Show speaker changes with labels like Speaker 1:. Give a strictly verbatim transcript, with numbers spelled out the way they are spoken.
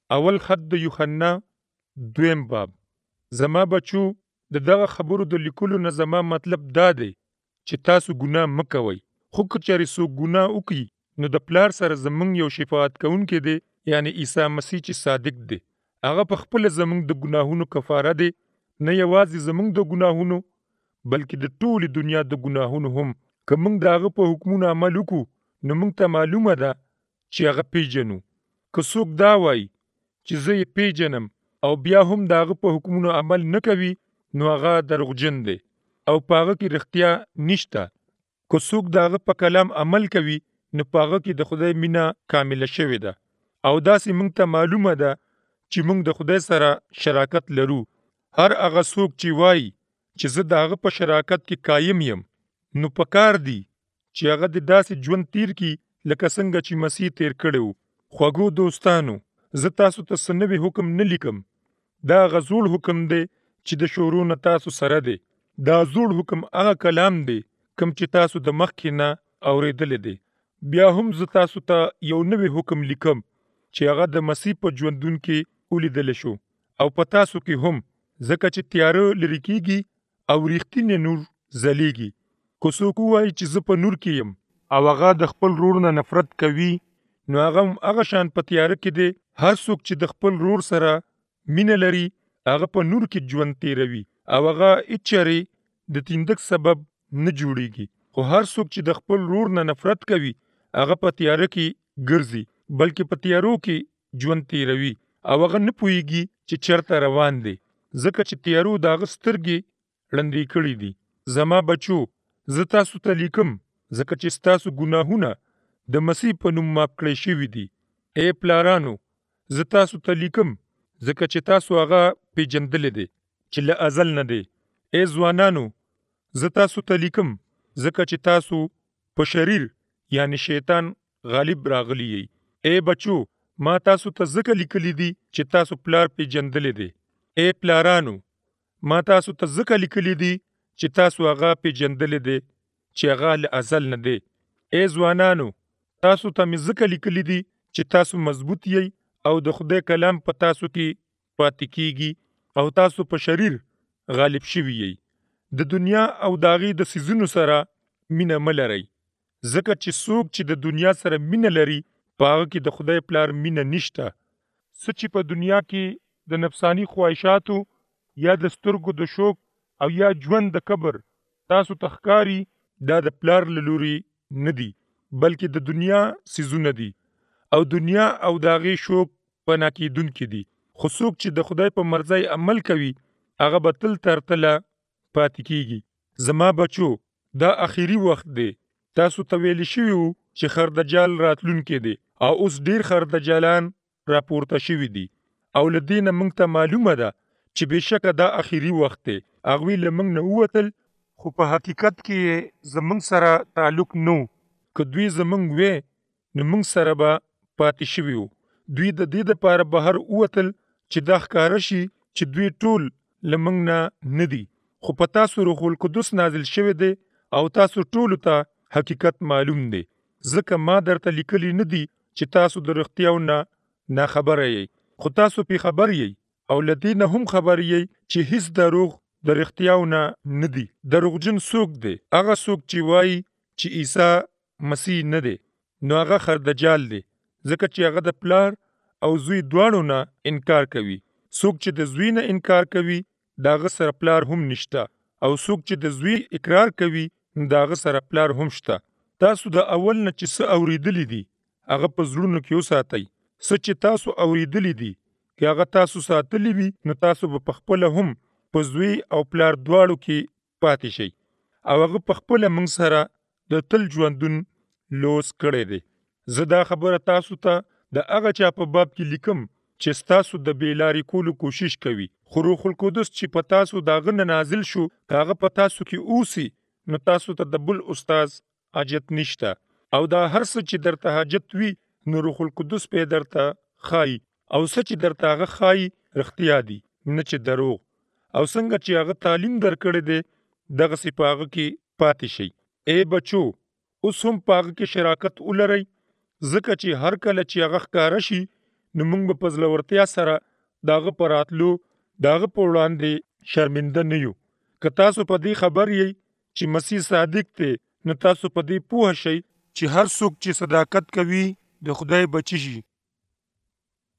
Speaker 1: اول خط د یوحنا دویم باب. زما بچو د دغه خبرو د لیکلو نه زما مطلب دا دی چې تاسو ګناه مه کوئ. خو که چېرې څوک ګناه وکړي نو د پلار سره زمونږ یو شفاعت کوونکی دی، یعنی عیسی مسیح چې صادق دی. هغه په خپله زمونږ د ګناهونو کفاره دی، نه یوازې زمونږ د ګناهونو بلکې د ټولې دنیا د ګناهونو هم. که موږ د هغه په حکمونو عمل وکړو نو موږ ته معلومه ده چې هغه پیژنو. که څوک دا وایي چې زه یې پیژنم او بیا هم د هغه په حکمونو عمل نه کوي نو هغه دروغجن دی او په هغه کې رښتیا نشته. که څوک د هغه په کلام عمل کوي نو په هغه کې د خدای مینه کامله شوې ده. او داسې موږ ته معلومه ده چې موږ د خدای سره شراکت لرو. هر هغه څوک چې وایي چې زه د هغه په شراکت کې قایم یم نو پکار دی چې هغه د داسې ژوند تیر کی لکه څنګه چې مسیح تیر کړی و. خوږو دوستانو، زه تاسو ته څه نوی حکم نه لیکم. دا هغه زوړ حکم دی چې د شروع نه تاسو سره دی. دا زوړ حکم هغه کلام دی کوم چې تاسو د مخکې نه اورېدلی دی. بیا هم زه تاسو ته یو نوی حکم لیکم چې هغه د مسیح په ژوندون کې ولیدلی شو او په تاسو کې هم، ځکه چې تیاره لرې کیږي او ریښتینی نور ځلیږي. که څوک ووایي چې زه په نور کې یم او هغه د خپل ورور نه نفرت کوي نو هغه هم هغه شان په تیاره کې دی. هر څوک چې د خپل ورور سره مینه لري هغه په نور کې ژوند تیروي او هغه هیڅ چېرې د تیندک سبب نه جوړیږي. خو هر څوک چې د خپل ورور نه نفرت کوي هغه په تیاره کې ګرځي، بلکې په تیارو کې ژوند تیروي او هغه نه پوهیږي چې چېرته روان دی، ځکه چې تیارو د هغه سترګې ړندې کړي دي. زما بچو، زه تاسو ته لیکم ځکه چې ستاسو ګناهونه د مسیح په نوم معاف کړی شوي دي. ای پلارانو، زه تاسو ته لیکم ځکه چې تاسو هغه پیژندلی دی چې له ازل نه دی. ای ځوانانو، زه تاسو ته لیکم ځکه چې تاسو په شریر یعنی شیطان غالب راغلی یی. ای بچو، ما تاسو ته ځکه لیکلی دي چې تاسو پلار پیژندلی دی. ای پلارانو، ما تاسو ته ځکه لیکلی دي چې تاسو هغه پیژندلی دی چې هغه له ازل نه دی. ای ځوانانو، تاسو ته مې ځکه لیکلی دي چې تاسو مضبوط یی او د خدای کلام په تاسو کې پاتې کیږي او تاسو په شریر غالب شوي یی. د دنیا او د هغې د څیزونو سره مینه مه لرئ، ځکه چې څوک چې د دنیا سره مینه لري په هغه کې د خدای پلار مینه نشته. څه چې په دنیا کې د نفسانی خواهشاتو یا د سترګو د شوق او یا ژوند د کبر تاسو ته ښکاري، دا د پلار له لوري نه دي بلکې د دنیا څیزونه دي او دنیا او د هغې شوق فنا کیدونکي دي. خو څوک چې د خدای په مرضی عمل کوي هغه به تل تر تله پاتې کیږي. زما بچو، دا اخیری وخت دی. تاسو ته ویل شوي وو چې خردجال راتلونکی دی او اوس ډیر خردجالان راپورته شوي دي او له دې نه موږ ته معلومه ده چې بېشکه دا اخیری وخت دی. هغوی له موږ نه ووتل خو په حقیقت کې زموږ سره تعلق نه و. که دوی زموږ وی نو موږ سره به پاتې شوي وو. دوی د دې دپاره بهر ووتل چې دا ښکاره شي چې دوی ټول له موږ نه نه دي. خو په تاسو روح القدس نازل شوی دی او تاسو ټولو ته حقیقت معلوم دی. ځکه ما درته لیکلی نه دي چې تاسو د رښتیاو نه ناخبره یی، خو تاسو پې خبر یی او له دې نه هم خبر یی چې هیڅ دروغ د رښتیاو نه نه دي. دروغجن څوک دی؟ هغه څوک چې وایي چې عیسی مسیح نه دی، نو هغه خردجال دی، ځکه چې هغه د پلار او زوی دواړو نه انکار کوي. څوک چې د زوی نه انکار کوي د هغه سره پلار هم نشته، او څوک چې د زوی اقرار کوي د هغه سره پلار هم شته. تاسو د اول نه چې څه اورېدلي دي هغه په زړونو کې وساتئ. څه چې تاسو اورېدلي دي که هغه تاسو ساتلی وي نو تاسو به پخپله هم په زوی او پلار دواړو کې پاتې شئ او هغه پخپله موږ سره د تل ژوندون لوس کړی دی. زه دا خبره تاسو ته د هغه چا په باب کې لیکم چې ستاسو د بېلارې کولو کوشش کوي. خو روح القدس چې په تاسو د هغه نه نازل شو که هغه په تاسو کې اوسي نو تاسو ته د بل استاز حاجت نشته. او دا هر څه چې درته حاجت وي نو روح القدس پې درته ښایي او څه چې درته هغه ښایي رښتیا دي، نه چې دروغ. او څنګه چې هغه تعلیم درکړی دی دغسې په هغه کې پاتې شئ. ای بچو، اوس هم په هغه کې شراکت ولرئ، ځکه چې هر کله چې هغه ښکاره شي نو موږ به په زړورتیا سره د هغه په راتلو د هغه په وړاندې شرمنده نه یو. که تاسو په دې خبر یئ چې مسیح صادق دی نو تاسو په دې پوه شئ چې هر څوک چې صداقت کوي د خدای بچی شي.